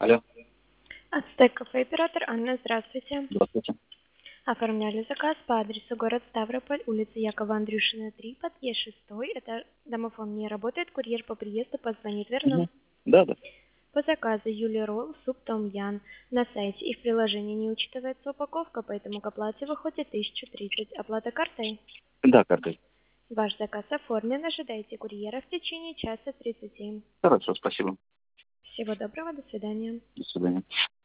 Алло, Ацтек кафе, оператор Анна, здравствуйте. здравствуйте. Оформляли заказ по адресу город Ставрополь, улица Якова Андрюшина, 3, подъезд 6. Это домофон не работает, курьер по приезду позвонит, верно? Мгм. Да, да. По заказу Юли Ролл, суп Том Ян. На сайте и в приложении не учитывается упаковка, поэтому к оплате выходит 1030. Оплата картой. Да, картой. Ваш заказ оформлен, ожидайте курьера в течение часа 30. Хорошо, спасибо. Всего доброго, до свидания. До свидания.